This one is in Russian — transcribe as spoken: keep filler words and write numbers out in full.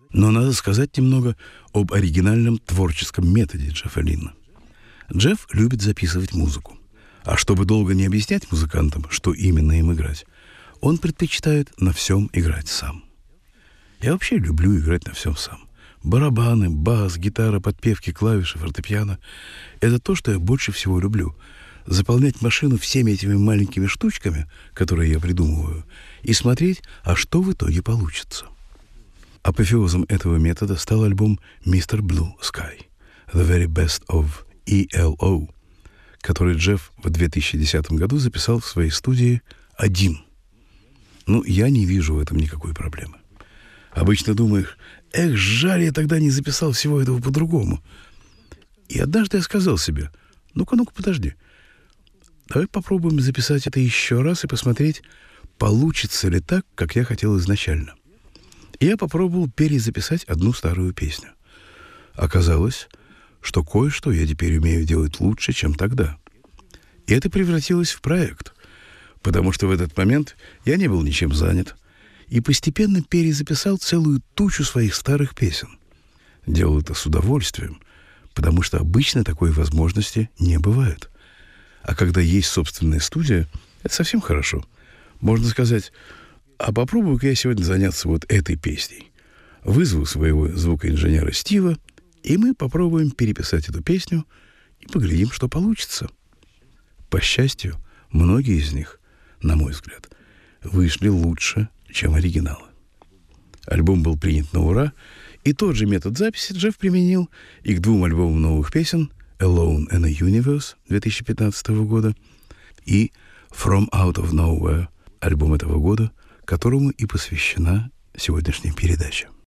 Но надо сказать немного об оригинальном творческом методе Джеффа Линна. Джефф любит записывать музыку. А чтобы долго не объяснять музыкантам, что именно им играть, он предпочитает на всем играть сам. Я вообще люблю играть на всем сам. Барабаны, бас, гитара, подпевки, клавиши, фортепиано — это то, что я больше всего люблю. Заполнять машину всеми этими маленькими штучками, которые я придумываю, и смотреть, а что в итоге получится. Апофеозом этого метода стал альбом мистер Blue Sky — The Very Best of и эл о, который Джефф в две тысячи десятом году записал в своей студии один. Ну, я не вижу в этом никакой проблемы. Обычно думаешь, эх, жаль, я тогда не записал всего этого по-другому. И однажды я сказал себе, ну-ка, ну-ка, подожди. Давай попробуем записать это еще раз и посмотреть, получится ли так, как я хотел изначально. И я попробовал перезаписать одну старую песню. Оказалось, что кое-что я теперь умею делать лучше, чем тогда. И это превратилось в проект, потому что в этот момент я не был ничем занят и постепенно перезаписал целую тучу своих старых песен. Делал это с удовольствием, потому что обычно такой возможности не бывает. А когда есть собственная студия, это совсем хорошо. Можно сказать, а попробую-ка я сегодня заняться вот этой песней. Вызову своего звукоинженера Стива, и мы попробуем переписать эту песню и поглядим, что получится. По счастью, многие из них, на мой взгляд, вышли лучше, чем оригиналы. Альбом был принят на ура, и тот же метод записи Джефф применил и к двум альбомам новых песен «Alone in a Universe» две тысячи пятнадцатого года и «From Out of Nowhere», альбом этого года, которому и посвящена сегодняшняя передача.